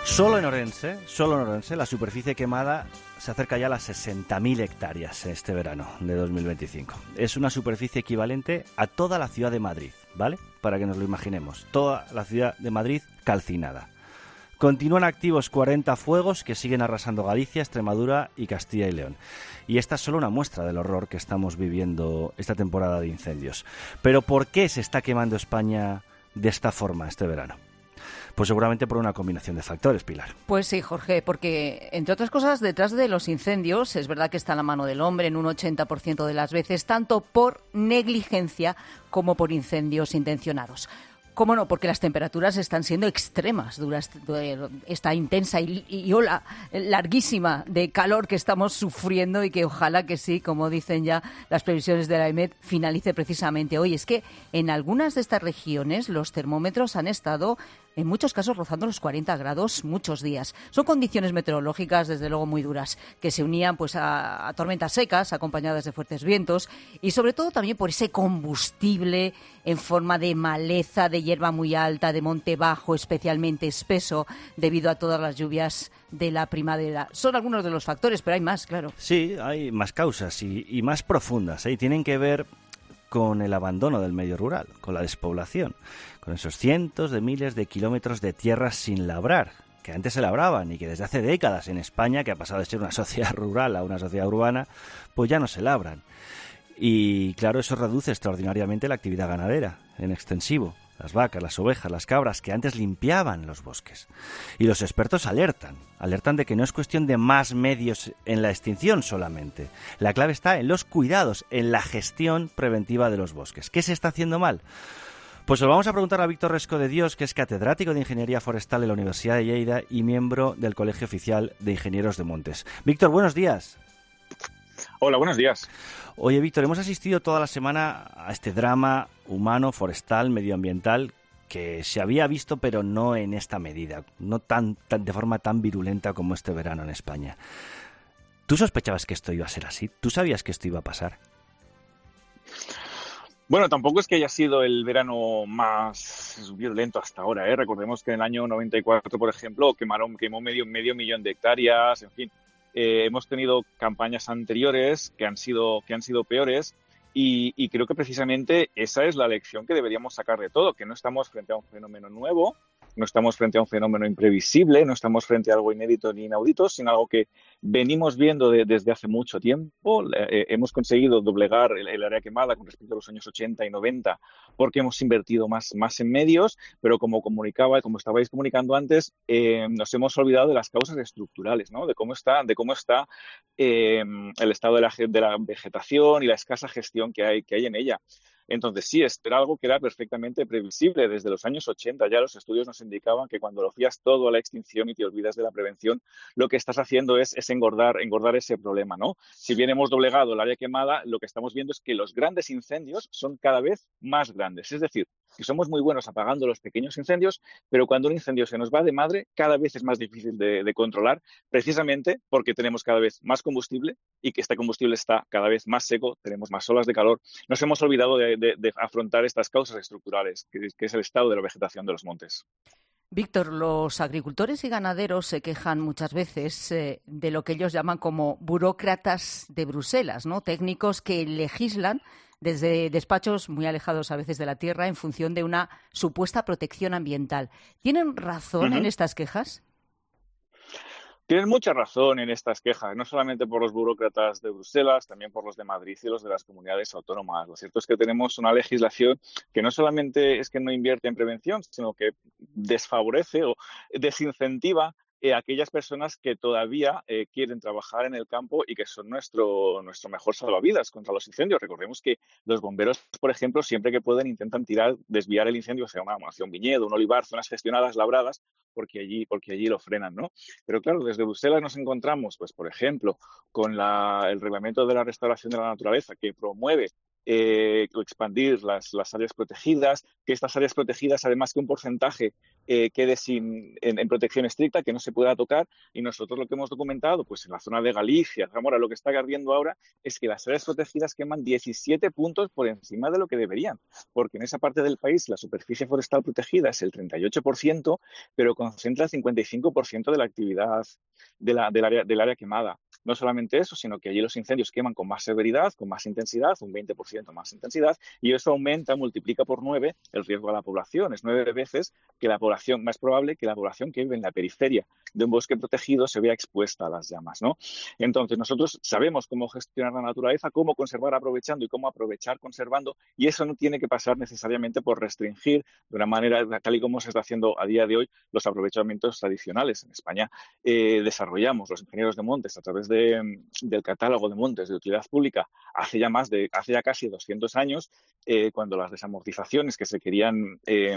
Solo en Orense, la superficie quemada se acerca ya a las 60.000 hectáreas este verano de 2025. Es una superficie equivalente a toda la ciudad de Madrid, ¿vale? Para que nos lo imaginemos. Toda la ciudad de Madrid calcinada. Continúan activos 40 fuegos que siguen arrasando Galicia, Extremadura y Castilla y León. Y esta es solo una muestra del horror que estamos viviendo esta temporada de incendios. Pero ¿por qué se está quemando España de esta forma este verano? Pues seguramente por una combinación de factores, Pilar. Pues sí, Jorge, porque, entre otras cosas, detrás de los incendios es verdad que está la mano del hombre en un 80% de las veces, tanto por negligencia como por incendios intencionados. ¿Cómo no? Porque las temperaturas están siendo extremas durante esta intensa y ola larguísima de calor que estamos sufriendo y que ojalá que sí, como dicen ya las previsiones de la EMET, finalice precisamente hoy. Es que en algunas de estas regiones los termómetros han estado en muchos casos rozando los 40 grados muchos días. Son condiciones meteorológicas, desde luego, muy duras, que se unían pues a tormentas secas, acompañadas de fuertes vientos, y sobre todo también por ese combustible en forma de maleza, de hierba muy alta, de monte bajo, especialmente espeso, debido a todas las lluvias de la primavera. Son algunos de los factores, pero hay más, claro. Sí, hay más causas y más profundas, ¿eh? Y tienen que ver con el abandono del medio rural, con la despoblación, con esos cientos de miles de kilómetros de tierras sin labrar, que antes se labraban y que desde hace décadas en España, que ha pasado de ser una sociedad rural a una sociedad urbana, pues ya no se labran. Y claro, eso reduce extraordinariamente la actividad ganadera en extensivo. Las vacas, las ovejas, las cabras que antes limpiaban los bosques. Y los expertos alertan de que no es cuestión de más medios en la extinción solamente. La clave está en los cuidados, en la gestión preventiva de los bosques. ¿Qué se está haciendo mal? Pues lo vamos a preguntar a Víctor Resco de Dios, que es catedrático de Ingeniería Forestal en la Universidad de Lleida y miembro del Colegio Oficial de Ingenieros de Montes. Víctor, buenos días. Hola, buenos días. Oye, Víctor, hemos asistido toda la semana a este drama humano, forestal, medioambiental, que se había visto, pero no en esta medida, no tan de forma tan virulenta como este verano en España. ¿Tú sospechabas que esto iba a ser así? ¿Tú sabías que esto iba a pasar? Bueno, tampoco es que haya sido el verano más violento hasta ahora, ¿eh? Recordemos que en el año 94, por ejemplo, quemó medio millón de hectáreas, en fin. Hemos tenido campañas anteriores que han sido peores y creo que precisamente esa es la lección que deberíamos sacar de todo, que no estamos frente a un fenómeno nuevo, no estamos frente a un fenómeno imprevisible, no estamos frente a algo inédito ni inaudito, sino algo que venimos viendo desde hace mucho tiempo. Hemos conseguido doblegar el área quemada con respecto a los años 80 y 90 porque hemos invertido más en medios, pero como estabais comunicando antes, nos hemos olvidado de las causas estructurales, ¿no? De cómo está el estado de la vegetación y la escasa gestión que hay en ella. Entonces, sí, esto era algo que era perfectamente previsible. Desde los años 80 ya los estudios nos indicaban que cuando lo fías todo a la extinción y te olvidas de la prevención, lo que estás haciendo es engordar ese problema, ¿no? Si bien hemos doblegado el área quemada, lo que estamos viendo es que los grandes incendios son cada vez más grandes. Es decir, que somos muy buenos apagando los pequeños incendios, pero cuando un incendio se nos va de madre, cada vez es más difícil de controlar, precisamente porque tenemos cada vez más combustible y que este combustible está cada vez más seco, tenemos más olas de calor. Nos hemos olvidado de afrontar estas causas estructurales, que es el estado de la vegetación de los montes. Víctor, los agricultores y ganaderos se quejan muchas veces de lo que ellos llaman como burócratas de Bruselas, ¿no? Técnicos que legislan desde despachos muy alejados a veces de la tierra en función de una supuesta protección ambiental. ¿Tienen razón en estas quejas? Tienen mucha razón en estas quejas, no solamente por los burócratas de Bruselas, también por los de Madrid y los de las comunidades autónomas. Lo cierto es que tenemos una legislación que no solamente es que no invierte en prevención, sino que desfavorece o desincentiva a aquellas personas que todavía quieren trabajar en el campo y que son nuestro mejor salvavidas contra los incendios. Recordemos que los bomberos, por ejemplo, siempre que pueden intentan desviar el incendio hacia un viñedo, un olivar, zonas gestionadas, labradas, porque allí lo frenan, ¿no? Pero claro, desde Bruselas nos encontramos, pues por ejemplo, con el Reglamento de la Restauración de la Naturaleza, que promueve o expandir las áreas protegidas, que estas áreas protegidas, además que un porcentaje quede en protección estricta, que no se pueda tocar. Y nosotros lo que hemos documentado, pues en la zona de Galicia, Zamora, lo que está ardiendo ahora es que las áreas protegidas queman 17 puntos por encima de lo que deberían, porque en esa parte del país la superficie forestal protegida es el 38%, pero concentra el 55% de la actividad del área quemada. No solamente eso, sino que allí los incendios queman con más severidad, con más intensidad, un 20% más intensidad, y eso multiplica por 9 el riesgo a la población. Es 9 veces que la población, más probable que la población que vive en la periferia de un bosque protegido se vea expuesta a las llamas, ¿no? Entonces, nosotros sabemos cómo gestionar la naturaleza, cómo conservar aprovechando y cómo aprovechar conservando, y eso no tiene que pasar necesariamente por restringir de una manera, tal y como se está haciendo a día de hoy, los aprovechamientos tradicionales. En España desarrollamos los ingenieros de montes a través del catálogo de montes de utilidad pública hace ya casi 200 años, cuando las desamortizaciones que se querían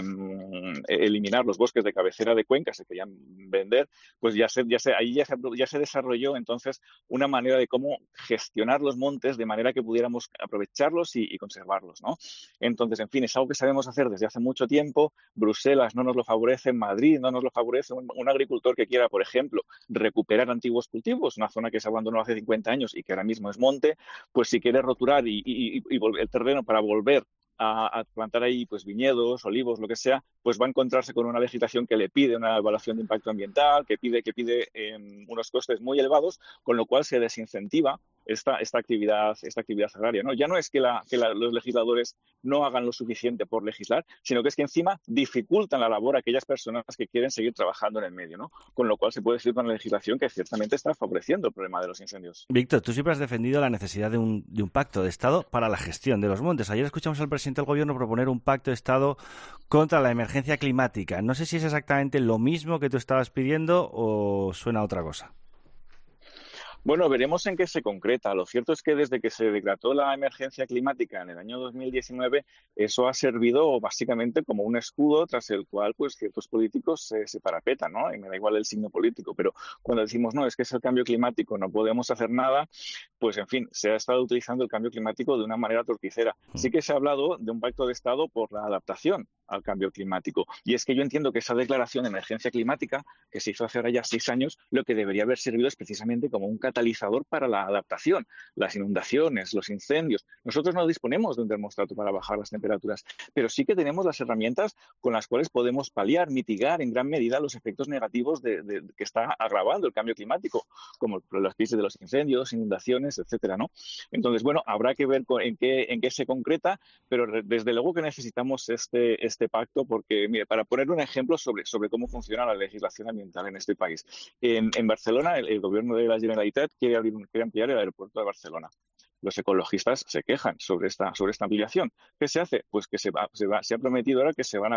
eliminar, los bosques de cabecera de cuenca se querían vender, pues ahí ya se desarrolló entonces una manera de cómo gestionar los montes de manera que pudiéramos aprovecharlos y conservarlos, ¿no? Entonces, en fin, es algo que sabemos hacer desde hace mucho tiempo. Bruselas no nos lo favorece, Madrid no nos lo favorece. Un agricultor que quiera, por ejemplo, recuperar antiguos cultivos, una zona que se abandonó hace 50 años y que ahora mismo es monte, pues si quiere roturar y volver el terreno para volver a plantar ahí pues viñedos, olivos, lo que sea, pues va a encontrarse con una legislación que le pide una evaluación de impacto ambiental, que pide unos costes muy elevados, con lo cual se desincentiva esta actividad agraria, ¿no? Ya no es que los legisladores no hagan lo suficiente por legislar, sino que es que encima dificultan la labor a aquellas personas que quieren seguir trabajando en el medio, ¿no? Con lo cual se puede decir una legislación que ciertamente está favoreciendo el problema de los incendios. Víctor, tú siempre has defendido la necesidad de un pacto de Estado para la gestión de los montes. Ayer escuchamos al presidente del Gobierno proponer un pacto de Estado contra la emergencia climática. No sé si es exactamente lo mismo que tú estabas pidiendo o suena a otra cosa. Bueno, veremos en qué se concreta. Lo cierto es que desde que se decretó la emergencia climática en el año 2019, eso ha servido básicamente como un escudo tras el cual pues ciertos políticos se parapetan, ¿no? Y me da igual el signo político, pero cuando decimos, no, es que es el cambio climático, no podemos hacer nada, pues en fin, se ha estado utilizando el cambio climático de una manera torticera. Sí que se ha hablado de un pacto de Estado por la adaptación al cambio climático. Y es que yo entiendo que esa declaración de emergencia climática, que se hizo hace ahora ya 6 años, lo que debería haber servido es precisamente como un catalizador para la adaptación, las inundaciones, los incendios. Nosotros no disponemos de un termostato para bajar las temperaturas, pero sí que tenemos las herramientas con las cuales podemos paliar, mitigar en gran medida los efectos negativos que está agravando el cambio climático, como las crisis de los incendios, inundaciones, etcétera, ¿no? Entonces, bueno, habrá que ver en qué se concreta, pero desde luego que necesitamos este pacto, porque, mire, para poner un ejemplo sobre cómo funciona la legislación ambiental en este país. En Barcelona, el gobierno de la Generalitat quiere ampliar el aeropuerto de Barcelona. Los ecologistas se quejan sobre esta ampliación. ¿Qué se hace? Pues que se ha prometido ahora que se van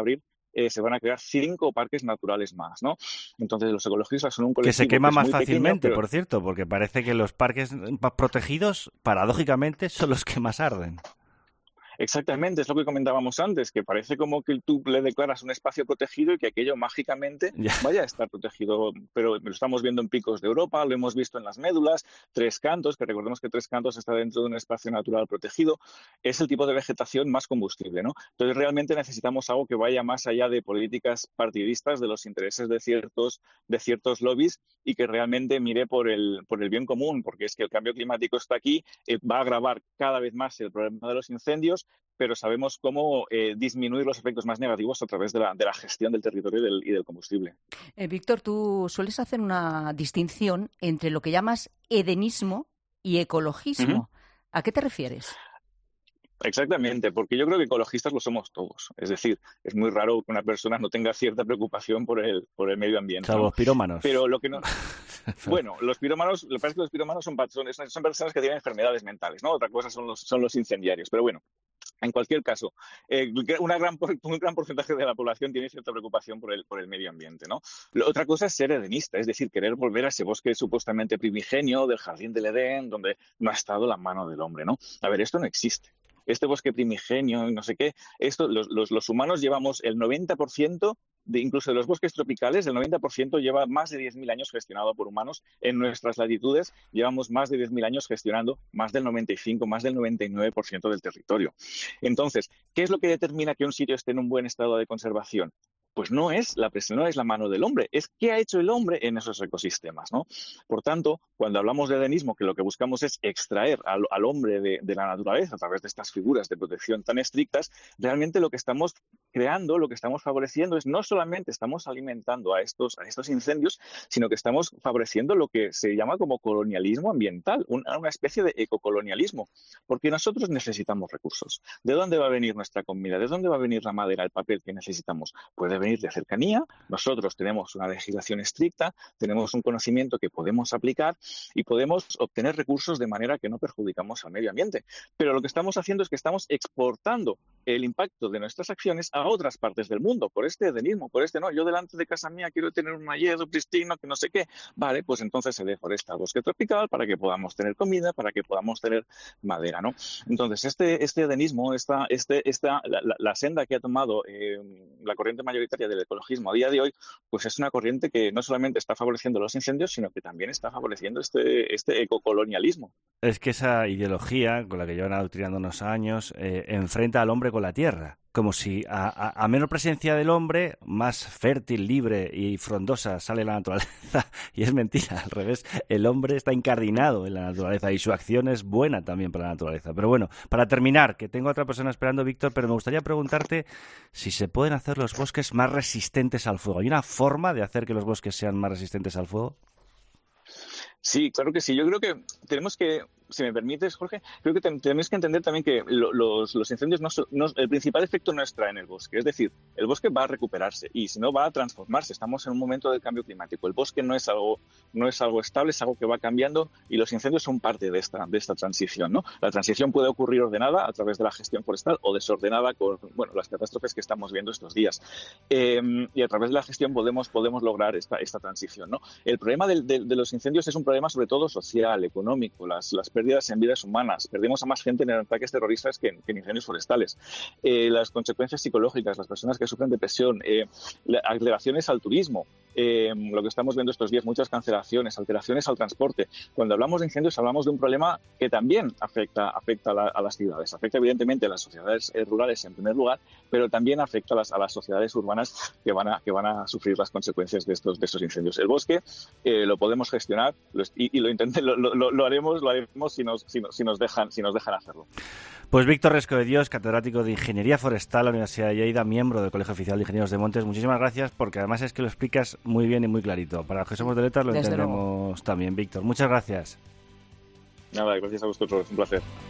a crear 5 parques naturales más, ¿no? Entonces, los ecologistas son un colectivo que se quema más pequeño, fácilmente, pero... por cierto, porque parece que los parques protegidos, paradójicamente, son los que más arden. Exactamente, es lo que comentábamos antes, que parece como que tú le declaras un espacio protegido y que aquello mágicamente vaya a estar protegido, pero lo estamos viendo en picos de Europa, lo hemos visto en las médulas, Tres Cantos, que recordemos que Tres Cantos está dentro de un espacio natural protegido, es el tipo de vegetación más combustible, ¿no? Entonces realmente necesitamos algo que vaya más allá de políticas partidistas, de los intereses de ciertos lobbies y que realmente mire por el bien común, porque es que el cambio climático está aquí, va a agravar cada vez más el problema de los incendios, pero sabemos cómo disminuir los efectos más negativos a través de la gestión del territorio y del combustible. Víctor, tú sueles hacer una distinción entre lo que llamas edenismo y ecologismo. ¿A qué te refieres? Exactamente, porque yo creo que ecologistas lo somos todos. Es decir, es muy raro que una persona no tenga cierta preocupación por el medio ambiente. Salvo los pirómanos. Pero lo que no... Bueno, los pirómanos, lo que pasa es que los pirómanos son personas que tienen enfermedades mentales, ¿no? Otra cosa son los incendiarios. Pero bueno, en cualquier caso, un gran porcentaje de la población tiene cierta preocupación por el medio ambiente, ¿no? Otra cosa es ser edenista, es decir, querer volver a ese bosque supuestamente primigenio del jardín del Edén, donde no ha estado la mano del hombre, ¿no? A ver, esto no existe. este bosque primigenio, no sé qué. Esto, los humanos llevamos el 90%, incluso de los bosques tropicales, el 90% lleva más de 10.000 años gestionado por humanos. En nuestras latitudes llevamos más de 10.000 años gestionando más del 95, más del 99% del territorio. Entonces, ¿qué es lo que determina que un sitio esté en un buen estado de conservación? Pues no es la mano del hombre, es qué ha hecho el hombre en esos ecosistemas, ¿no? Por tanto, cuando hablamos de edenismo, que lo que buscamos es extraer al hombre de la naturaleza a través de estas figuras de protección tan estrictas, realmente lo que estamos creando, lo que estamos favoreciendo es no solamente estamos alimentando a estos incendios, sino que estamos favoreciendo lo que se llama como colonialismo ambiental, una especie de ecocolonialismo, porque nosotros necesitamos recursos. ¿De dónde va a venir nuestra comida? ¿De dónde va a venir la madera, el papel que necesitamos? Puede venir de cercanía, nosotros tenemos una legislación estricta, tenemos un conocimiento que podemos aplicar y podemos obtener recursos de manera que no perjudicamos al medio ambiente. Pero lo que estamos haciendo es que estamos exportando el impacto de nuestras acciones a otras partes del mundo, por este edenismo, por este no, yo delante de casa mía quiero tener un hayedo pristino, que no sé qué, vale, pues entonces se deforesta el bosque tropical para que podamos tener comida, para que podamos tener madera, ¿no? Entonces, este edenismo, la senda que ha tomado la corriente mayoritaria del ecologismo a día de hoy, pues es una corriente que no solamente está favoreciendo los incendios, sino que también está favoreciendo este ecocolonialismo. Es que esa ideología con la que llevan adoctrinando unos años enfrenta al hombre con la tierra. Como si a menor presencia del hombre, más fértil, libre y frondosa sale la naturaleza. Y es mentira, al revés. El hombre está incardinado en la naturaleza y su acción es buena también para la naturaleza. Pero bueno, para terminar, que tengo a otra persona esperando, Víctor, pero me gustaría preguntarte si se pueden hacer los bosques más resistentes al fuego. ¿Hay una forma de hacer que los bosques sean más resistentes al fuego? Sí, claro que sí. Yo creo que tenemos que, si me permites, Jorge, creo que tenemos que entender también que los incendios el principal efecto no está en el bosque. Es decir, el bosque va a recuperarse y si no va a transformarse. Estamos en un momento de cambio climático. El bosque no es algo estable, es algo que va cambiando y los incendios son parte de esta transición, ¿no? La transición puede ocurrir ordenada a través de la gestión forestal o desordenada con las catástrofes que estamos viendo estos días. Y a través de la gestión podemos lograr esta transición, ¿no? El problema de los incendios es un problema sobre todo social, económico, las pérdidas en vidas humanas. Perdemos a más gente en ataques terroristas que en incendios forestales. Las consecuencias psicológicas, las personas que sufren depresión, alteraciones al turismo, lo que estamos viendo estos días, muchas cancelaciones, alteraciones al transporte. Cuando hablamos de incendios hablamos de un problema que también afecta a las ciudades. Afecta evidentemente a las sociedades rurales en primer lugar, pero también afecta a las sociedades urbanas que van a sufrir las consecuencias de estos incendios. El bosque lo podemos gestionar y lo haremos si nos dejan hacerlo. Pues Víctor Resco de Dios, catedrático de Ingeniería Forestal de la Universidad de Lleida, miembro del Colegio Oficial de Ingenieros de Montes, muchísimas gracias porque además es que lo explicas muy bien y muy clarito. Para los que somos de letras lo entendemos también, Víctor. Muchas gracias. Nada, gracias a vosotros, un placer.